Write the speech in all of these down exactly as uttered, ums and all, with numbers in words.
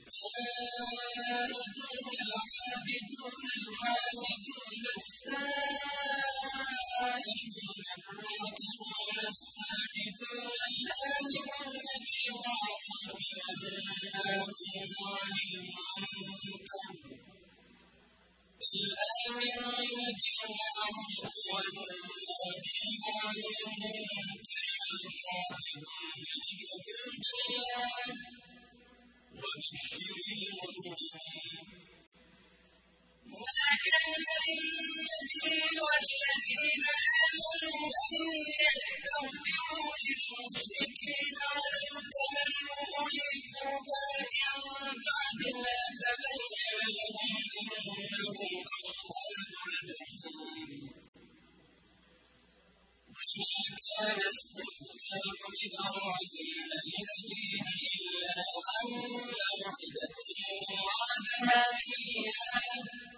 التائبون العابدون الحامدون السائحون الراكعون الساجدون الآمرون بالمعروف والناهون عن المنكر الآمرون بالمعروف والناهون عن المنكر والحافظون لحدود الله وبشر المؤمنين. ما كان للنبي والذين آمنوا أن يستغفروا للمشركين ولو كانوا أولي قربى من بعد ما تبين لهم أنهم أصحاب الجحيم. وما كان استغفار إبراهيم لأبيه إلا عن موعدة وعدها إياه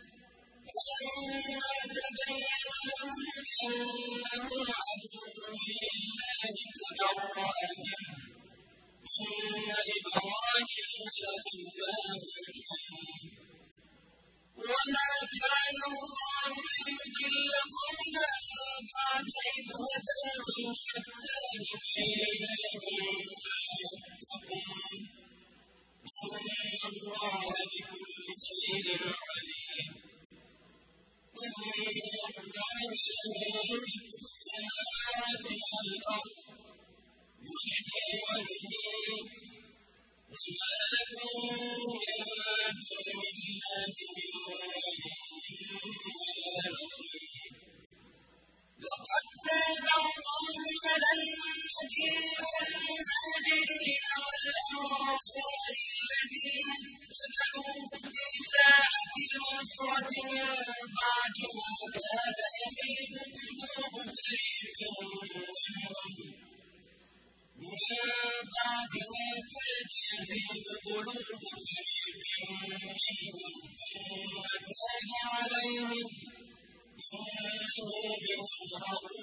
فلما تبين له أنه عدو لله تبرأ منه إن إبراهيم لأواه حليم. وما كان الله ليضل قوما بعد إذ هداهم حتى يبين لهم ما يتقون إن الله بكل شيء عليم. إن الله له ملك السماوات والأرض يحيي ويميت وما لكم من دون الله من ولي ولا نصير. لقد تاب الله على النبي والمهاجرين والأنصار الذين اتبعوه في ساعة العسرة من بعد ما كاد يزيغ قلوب فريق منهم من بعد ما كاد يزيغ قلوب فريق منهم ثم تاب عليهم إنه بهم رؤوف